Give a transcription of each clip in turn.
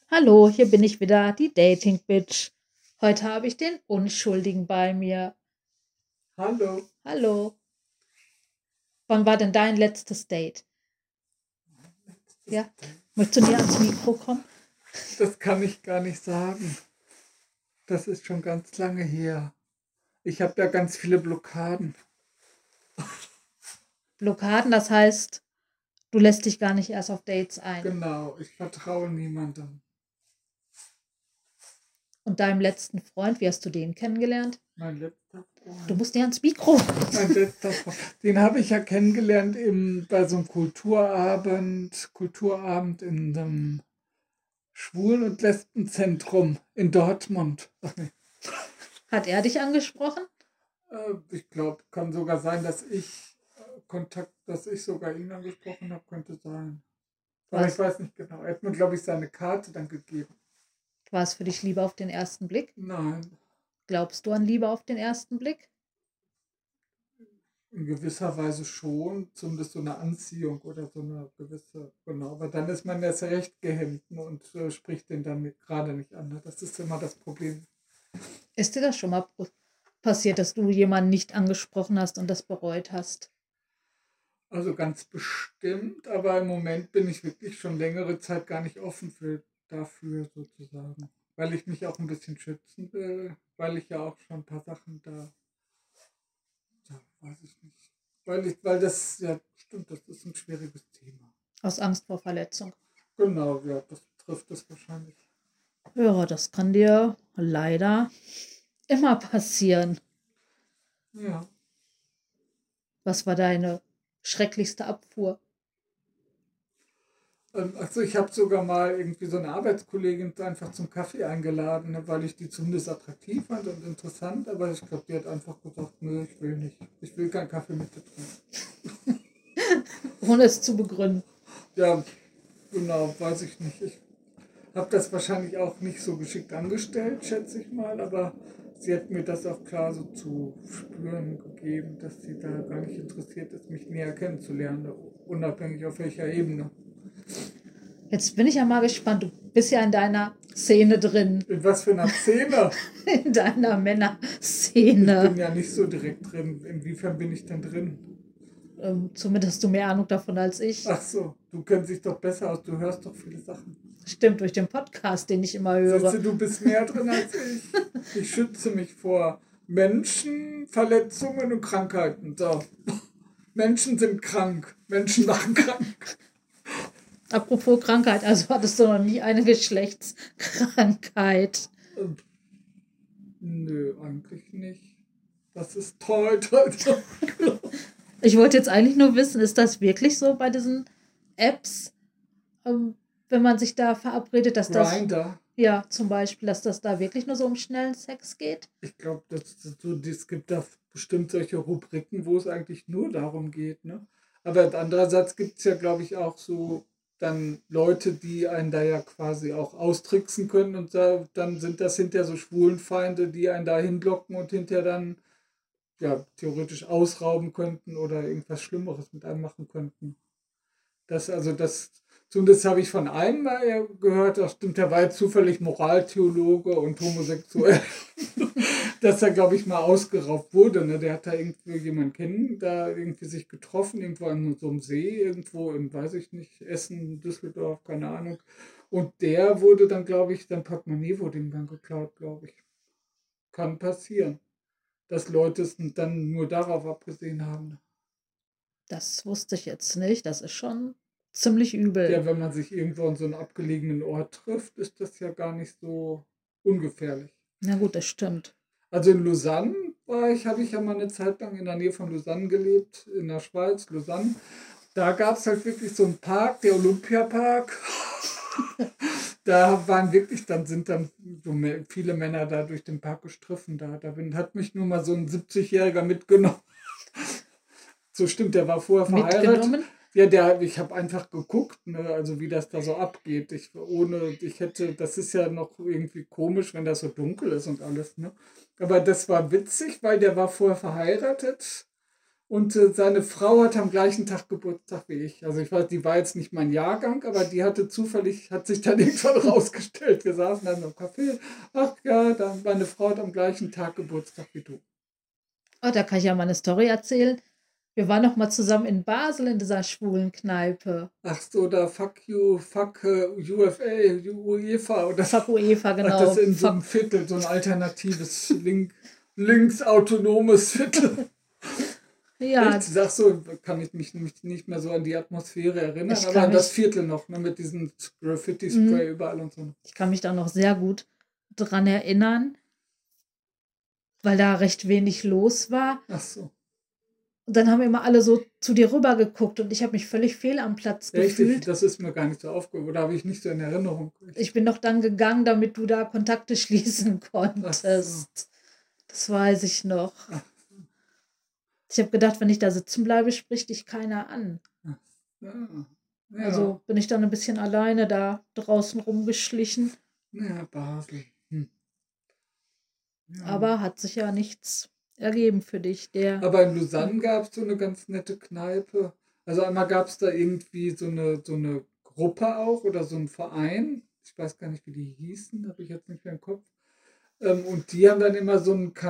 Hallo, hier bin ich wieder, die Dating-Bitch. Heute habe ich den Unschuldigen bei mir. Hallo, Hallo, wann war denn dein letztes Date? Ja, möchtest du näher ans Mikro kommen? das kann ich gar nicht sagen. Das ist schon ganz lange her. Ich habe ja ganz viele Blockaden. Blockaden, das heißt, du lässt dich gar nicht erst auf Dates ein. Genau, ich vertraue niemandem. Und deinem letzten Freund, wie hast du den kennengelernt? Mein letzter Du Freund. musst näher ans Mikro. Mein letzter Freund. Den habe ich ja kennengelernt bei so einem Kulturabend in einem Schwulen- und Lesbenzentrum in Dortmund. Ach nee. Hat er dich angesprochen? Ich glaube, kann sogar sein, dass dass ich sogar ihn angesprochen habe, könnte sein. Aber ich Was? weiß nicht genau. Er hat mir, glaube ich, seine Karte dann gegeben. War es für dich Liebe auf den ersten Blick? Nein, Glaubst du an Liebe auf den ersten Blick? in gewisser Weise schon, zumindest so eine Anziehung oder so eine gewisse, genau. Aber dann ist man erst recht gehemmt, ne, und spricht den dann gerade nicht an. Ne? Das ist immer das Problem. Ist dir das schon mal passiert, dass du jemanden nicht angesprochen hast und das bereut hast? Also ganz bestimmt, aber im Moment bin ich wirklich schon längere Zeit gar nicht offen dafür sozusagen. Weil ich mich auch ein bisschen schützen will, weil ich ja auch schon ein paar Sachen da weiß ich nicht. Weil das, ja, stimmt, das ist ein schwieriges Thema. Aus Angst vor Verletzung. Genau, ja, das trifft es wahrscheinlich. Ja, das kann dir leider immer passieren. Ja. Was war deine schrecklichste Abfuhr? Also ich habe sogar mal irgendwie so eine Arbeitskollegin einfach zum Kaffee eingeladen, ne, weil ich die zumindest attraktiv fand und interessant, aber ich glaube, die hat einfach gesagt, nö, ich will nicht. Ich will keinen Kaffee mit dir trinken. Ohne es zu begründen. Ja, genau, weiß ich nicht. Ich habe das wahrscheinlich auch nicht so geschickt angestellt, schätze ich mal, aber sie hat mir das auch klar so zu spüren gegeben, dass sie da gar nicht interessiert ist, mich näher kennenzulernen, unabhängig auf welcher Ebene. Jetzt bin ich ja mal gespannt. Du bist ja in deiner Szene drin. In was für einer Szene? In deiner Ich bin Männerszene. ja nicht so direkt drin. Inwiefern bin ich denn drin? Zumindest hast du mehr Ahnung davon als ich. Ach so, du kennst dich doch besser aus, du hörst doch viele Sachen. Stimmt, durch den Podcast, den ich immer Siehst höre. du, du bist mehr drin als ich. Ich schütze mich vor Menschen, Verletzungen und Krankheiten. So. Menschen sind krank. Menschen machen krank. Apropos Krankheit, also hattest du noch nie eine Geschlechtskrankheit. Nö, eigentlich nicht. Das ist toll, toll, toll. Ich wollte jetzt eigentlich nur wissen, ist das wirklich so bei diesen Apps, wenn man sich da verabredet, dass das, Grinder. ja, zum Beispiel, dass das da wirklich nur so um schnellen Sex geht? Ich glaube, es gibt da bestimmt solche Rubriken, wo es eigentlich nur darum geht. Ne? Aber andererseits gibt es ja, glaube ich, auch so dann Leute, die einen da ja quasi auch austricksen können und dann sind das hinterher so Schwulenfeinde, die einen da hinblocken und hinterher dann ja theoretisch ausrauben könnten oder irgendwas Schlimmeres mit einem machen könnten. Das, zumindest habe ich von einem mal gehört, das stimmt, der war jetzt zufällig Moraltheologe und homosexuell, dass er, glaube ich, mal ausgeraubt wurde. Ne? Der hat da irgendwie jemanden kennen, da irgendwie sich getroffen, irgendwo an so einem See, irgendwo in, weiß ich nicht, Essen, Düsseldorf, keine Ahnung. Und der wurde dann, glaube ich, sein Portemonnaie wurde ihm dann geklaut, glaube ich. Kann passieren, dass Leute es dann nur darauf abgesehen haben. Das wusste ich jetzt nicht. Das ist schon ziemlich übel. Ja, wenn man sich irgendwo an so einem abgelegenen Ort trifft, ist das ja gar nicht so ungefährlich. Na gut, das stimmt. Also in Lausanne habe ich ja mal eine Zeit lang in der Nähe von Lausanne gelebt, in der Schweiz, Lausanne. Da gab es halt wirklich so einen Park, der Olympiapark. Da waren wirklich, dann sind dann so viele Männer da durch den Park gestriffen. Hat mich nur mal so ein 70-Jähriger mitgenommen. So stimmt, der war vorher verheiratet. Mitgenommen? Ja, ich habe einfach geguckt, ne, also wie das da so abgeht. Das ist ja noch irgendwie komisch, wenn das so dunkel ist und alles, ne? Aber das war witzig, weil der war vorher verheiratet Und seine Frau hat am gleichen Tag Geburtstag wie ich. Also ich weiß, die war jetzt nicht mein Jahrgang, aber die hatte zufällig, hat sich dann irgendwann rausgestellt. Wir saßen dann im Café. Ach ja, dann meine Frau hat am gleichen Tag Geburtstag wie du. Oh, da kann ich ja mal eine Story erzählen. Wir waren noch mal zusammen in Basel in dieser schwulen Kneipe. Ach so, da fuck you, fuck UFA, UEFA. Oder Fuck UEFA, genau. Das in so einem Viertel, so ein alternatives, linksautonomes Viertel. Ja. Ich sag so, kann ich mich nicht mehr so an die Atmosphäre erinnern, aber an das Viertel noch, ne, mit diesem Graffiti-Spray überall und so. Ich kann mich da noch sehr gut dran erinnern, weil da recht wenig los war. Ach so. Und dann haben immer alle so zu dir rüber geguckt und ich habe mich völlig fehl am Platz gefühlt. Das ist mir gar nicht so aufgefallen, oder habe ich nicht so in Erinnerung. Ich bin doch dann gegangen, damit du da Kontakte schließen konntest. So. Das weiß ich noch. Ach. Ich habe gedacht, wenn ich da sitzen bleibe, spricht dich keiner an. Ja. Ja. Also bin ich dann ein bisschen alleine da draußen rumgeschlichen. Ja, Basel. Ja. Aber hat sich ja nichts ergeben für dich. Aber in Lausanne gab es so eine ganz nette Kneipe. Also einmal gab es da irgendwie so eine Gruppe auch oder so einen Verein. Ich weiß gar nicht, wie die hießen, habe ich jetzt nicht mehr im Kopf. Und die haben dann immer so ein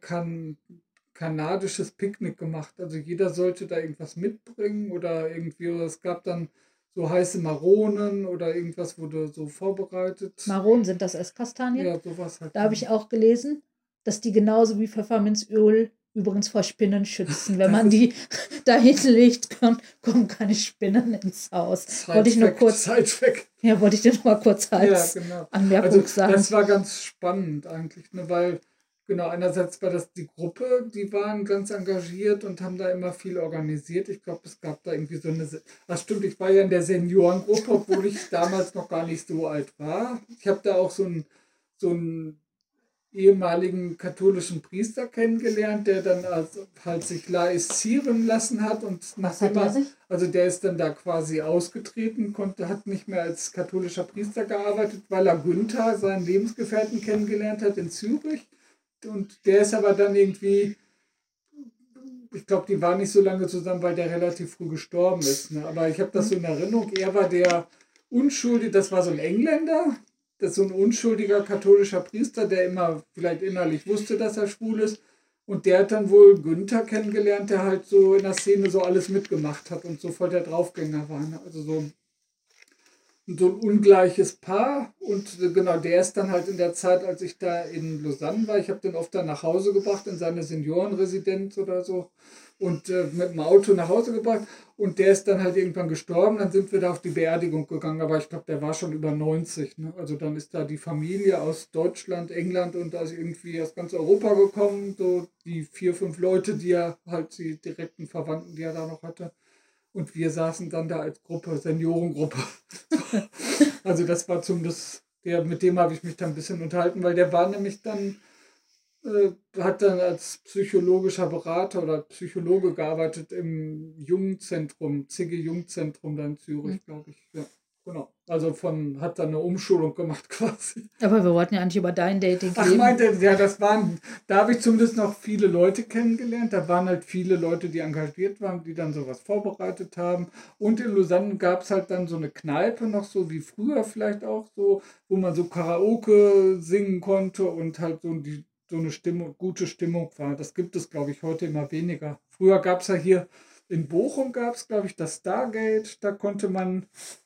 kanadisches Picknick gemacht. Also jeder sollte da irgendwas mitbringen oder irgendwie, oder es gab dann so heiße Maronen oder irgendwas wurde so vorbereitet. Maronen sind das Esskastanien? Ja, sowas halt. Da habe ich auch gelesen, dass die genauso wie Pfefferminzöl übrigens vor Spinnen schützen. Wenn man die dahin legt, kommen keine Spinnen ins Haus. Wollte ich nur kurz. Ja, wollte ich dir noch mal kurz als Anmerkung sagen. Das war ganz spannend eigentlich, ne, weil genau, einerseits war das die Gruppe, die waren ganz engagiert und haben da immer viel organisiert. Ich glaube, es gab da irgendwie so eine. Ach stimmt, ich war ja in der Seniorengruppe, obwohl ich damals noch gar nicht so alt war. Ich habe da auch so einen ehemaligen katholischen Priester kennengelernt, der dann halt sich laicieren lassen hat und also der ist dann da quasi ausgetreten, hat nicht mehr als katholischer Priester gearbeitet, weil er Günther, seinen Lebensgefährten, kennengelernt hat in Zürich. Und der ist aber dann irgendwie, ich glaube, die waren nicht so lange zusammen, weil der relativ früh gestorben ist. Ne? Aber ich habe das so in Erinnerung, er war der Unschuldige, das war so ein Engländer, das ist so ein unschuldiger katholischer Priester, der immer vielleicht innerlich wusste, dass er schwul ist. Und der hat dann wohl Günther kennengelernt, der halt so in der Szene so alles mitgemacht hat und so voll der Draufgänger war. Ne? Also so ein ungleiches Paar. Und genau, der ist dann halt in der Zeit, als ich da in Lausanne war, ich habe den oft dann nach Hause gebracht, in seine Seniorenresidenz oder so. Und mit dem Auto nach Hause gebracht. Und der ist dann halt irgendwann gestorben. Dann sind wir da auf die Beerdigung gegangen. Aber ich glaube, der war schon über 90. Ne? Also dann ist da die Familie aus Deutschland, England und also irgendwie aus ganz Europa gekommen. So die 4, 5 Leute, die er halt, die direkten Verwandten, die er da noch hatte. Und wir saßen dann da als Gruppe, Seniorengruppe. Also das war zumindest, mit dem habe ich mich dann ein bisschen unterhalten, weil der war nämlich dann, hat dann als psychologischer Berater oder Psychologe gearbeitet im Jugendzentrum, Zigge Jugendzentrum da in Zürich, glaube ich. Ja, genau. Also hat dann eine Umschulung gemacht quasi. Aber wir wollten ja eigentlich über dein Dating reden. Ach, meinte, ja, da habe ich zumindest noch viele Leute kennengelernt. Da waren halt viele Leute, die engagiert waren, die dann sowas vorbereitet haben. Und in Lausanne gab es halt dann so eine Kneipe noch, so wie früher vielleicht auch so, wo man so Karaoke singen konnte und halt so eine gute Stimmung war. Das gibt es, glaube ich, heute immer weniger. Früher gab es ja hier in Bochum, gab es, glaube ich, das Stargate. Da konnte man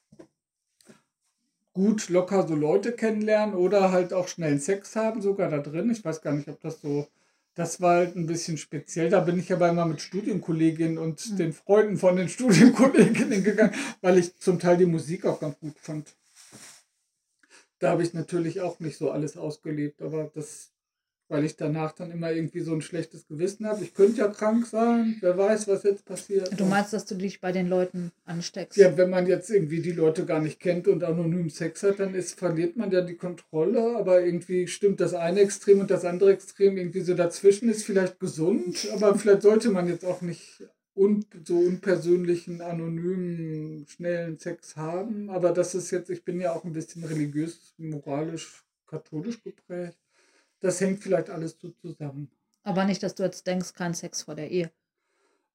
gut locker so Leute kennenlernen oder halt auch schnell Sex haben, sogar da drin. Ich weiß gar nicht, ob das war halt ein bisschen speziell. Da bin ich aber immer mit Studienkolleginnen und den Freunden von den Studienkolleginnen gegangen, weil ich zum Teil die Musik auch ganz gut fand. Da habe ich natürlich auch nicht so alles ausgelebt, aber weil ich danach dann immer irgendwie so ein schlechtes Gewissen habe. Ich könnte ja krank sein, wer weiß, was jetzt passiert. Du meinst, dass du dich bei den Leuten ansteckst? Ja, wenn man jetzt irgendwie die Leute gar nicht kennt und anonym Sex hat, dann verliert man ja die Kontrolle, aber irgendwie stimmt das eine Extrem und das andere Extrem irgendwie so dazwischen ist vielleicht gesund, aber vielleicht sollte man jetzt auch nicht so unpersönlichen, anonymen, schnellen Sex haben, aber das ist jetzt, ich bin ja auch ein bisschen religiös, moralisch, katholisch geprägt. Das hängt vielleicht alles so zusammen. Aber nicht, dass du jetzt denkst, kein Sex vor der Ehe.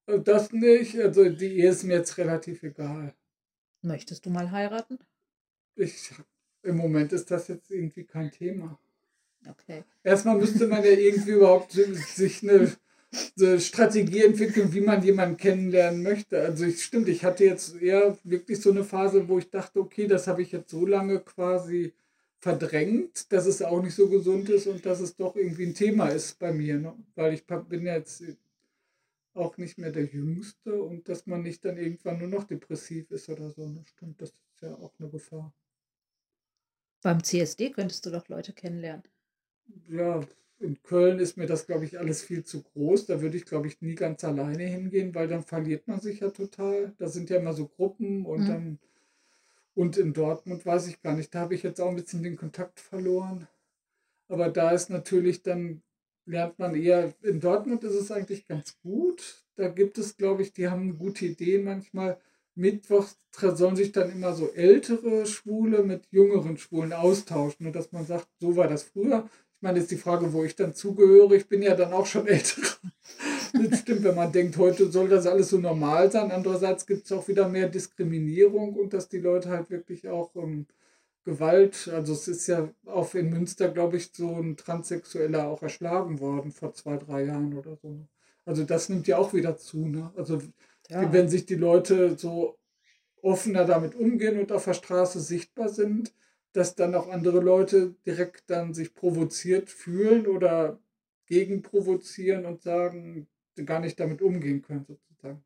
Das nicht, also die Ehe ist mir jetzt relativ egal. Möchtest du mal heiraten? Ich, Im Moment ist das jetzt irgendwie kein Thema. Okay. Erstmal müsste man ja irgendwie überhaupt sich eine Strategie entwickeln, wie man jemanden kennenlernen möchte. Also stimmt, ich hatte jetzt eher wirklich so eine Phase, wo ich dachte, okay, das habe ich jetzt so lange quasi verdrängt, dass es auch nicht so gesund ist und dass es doch irgendwie ein Thema ist bei mir. Ne? Weil ich bin ja jetzt auch nicht mehr der Jüngste und dass man nicht dann irgendwann nur noch depressiv ist oder so. Ne? Stimmt, das ist ja auch eine Gefahr. Beim CSD könntest du doch Leute kennenlernen. Ja, in Köln ist mir das, glaube ich, alles viel zu groß. Da würde ich, glaube ich, nie ganz alleine hingehen, weil dann verliert man sich ja total. Da sind ja immer so Gruppen und Hm. dann, und in Dortmund weiß ich gar nicht, da habe ich jetzt auch ein bisschen den Kontakt verloren. Aber da ist natürlich dann, lernt man eher, in Dortmund ist es eigentlich ganz gut. Da gibt es, glaube ich, die haben gute Ideen manchmal. Mittwochs sollen sich dann immer so ältere Schwule mit jüngeren Schwulen austauschen. Und dass man sagt, so war das früher. Ich meine, ist die Frage, wo ich dann zugehöre. Ich bin ja dann auch schon älter. Das stimmt, wenn man denkt, heute soll das alles so normal sein. Andererseits gibt es auch wieder mehr Diskriminierung und dass die Leute halt wirklich auch Gewalt, also es ist ja auch in Münster, glaube ich, so ein Transsexueller auch erschlagen worden vor 2, 3 Jahren oder so. Also das nimmt ja auch wieder zu. Ne? Also Ja. wenn sich die Leute so offener damit umgehen und auf der Straße sichtbar sind, dass dann auch andere Leute direkt dann sich provoziert fühlen oder gegen provozieren und sagen, gar nicht damit umgehen können sozusagen.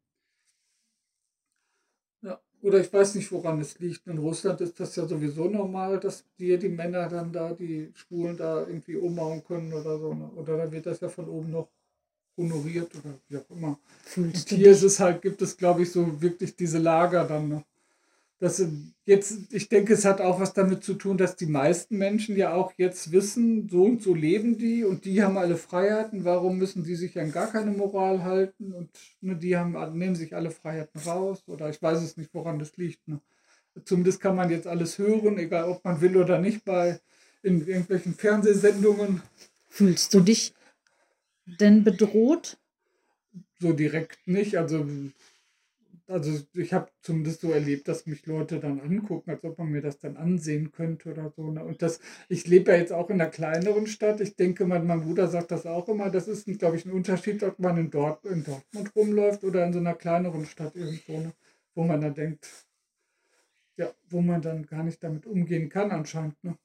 Ja. Oder ich weiß nicht, woran es liegt. In Russland ist das ja sowieso normal, dass die Männer dann da, die Schwulen da irgendwie umhauen können oder so. Ne? Oder da wird das ja von oben noch honoriert oder wie auch immer. Und Fühlst du hier ist dich, es halt, gibt es, glaube ich, so wirklich diese Lager dann. Ne? Jetzt, ich denke, es hat auch was damit zu tun, dass die meisten Menschen ja auch jetzt wissen, so und so leben die und die haben alle Freiheiten. Warum müssen die sich an gar keine Moral halten? Und ne, die haben, nehmen sich alle Freiheiten raus. Oder ich weiß es nicht, woran das liegt. Ne? Zumindest kann man jetzt alles hören, egal ob man will oder nicht, in irgendwelchen Fernsehsendungen. fühlst du Und dich denn bedroht? so direkt nicht. Also ich habe zumindest so erlebt, dass mich Leute dann angucken, als ob man mir das dann ansehen könnte oder so. Ne? Und ich lebe ja jetzt auch in einer kleineren Stadt. Ich denke, mein Bruder sagt das auch immer. Das ist, glaube ich, ein Unterschied, ob man in Dortmund rumläuft oder in so einer kleineren Stadt irgendwo, ne? Wo man dann denkt, ja, wo man dann gar nicht damit umgehen kann anscheinend. Ne?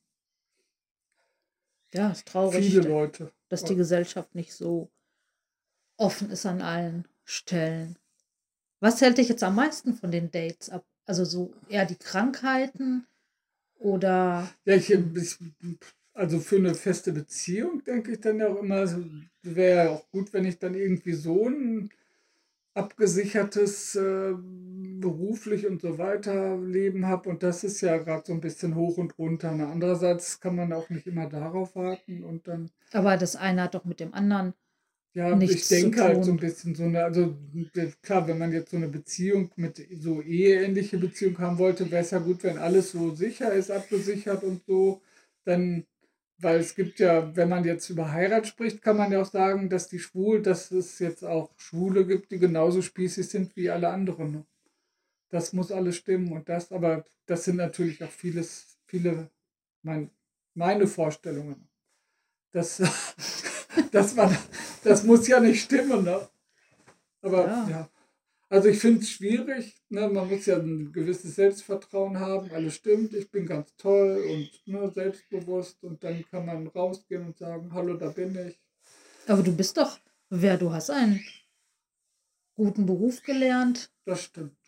Ja, ist traurig, Viele Leute. dass die Gesellschaft nicht so offen ist an allen Stellen. Was hält dich jetzt am meisten von den Dates ab? Also so eher die Krankheiten oder Ja, also für eine feste Beziehung denke ich dann ja auch immer, wäre ja auch gut, wenn ich dann irgendwie so ein abgesichertes beruflich und so weiter Leben habe. Und das ist ja gerade so ein bisschen hoch und runter. Ne? Andererseits kann man auch nicht immer darauf warten und dann, aber das eine hat doch mit dem anderen ja, ich nichts zu denke halt so ein tun. bisschen so eine, also klar, wenn man jetzt so eine Beziehung mit so eheähnliche Beziehung haben wollte, wäre es ja gut, wenn alles so sicher ist, abgesichert und so, dann, weil es gibt ja, wenn man jetzt über Heirat spricht, kann man ja auch sagen, dass es jetzt auch Schwule gibt, die genauso spießig sind wie alle anderen. Ne? Das muss alles stimmen und aber das sind natürlich auch viele, mein, meine Vorstellungen. Das, das, war, das muss ja nicht stimmen, ne? Aber Ja, ja, also ich finde es schwierig. Ne? Man muss ja ein gewisses Selbstvertrauen haben. Alles stimmt, ich bin ganz toll und ne, selbstbewusst. Und dann kann man rausgehen und sagen, hallo, da bin ich. aber du bist doch wer, du hast einen guten Beruf gelernt. Das stimmt.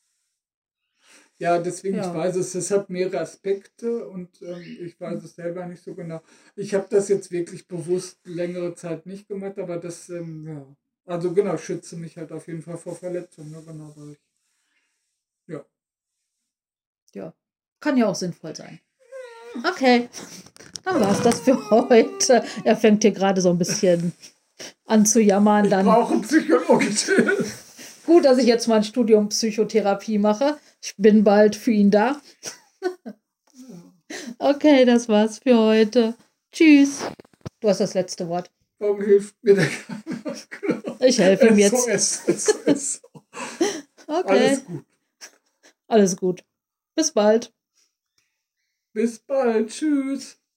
Ja, deswegen, ich Ja, weiß es, es hat mehrere Aspekte und ich weiß es selber nicht so genau. Ich habe das jetzt wirklich bewusst längere Zeit nicht gemacht, aber ja. Also genau, ich schütze mich halt auf jeden Fall vor Verletzungen. Ne? Genau, ja. ja. Kann ja auch sinnvoll sein. Okay, dann war es das für heute. Er fängt hier gerade so ein bisschen an zu jammern. Ich Dann brauche psychologische Hilfe. gut, dass ich jetzt mal ein Studium Psychotherapie mache. Ich bin bald für ihn da. Okay, das war's für heute. Tschüss. Du hast das letzte Wort. Warum hilft mir der Kanal? Ich helfe ihm jetzt. SOS. Okay. Alles gut. Alles gut. Bis bald. Bis bald. Tschüss.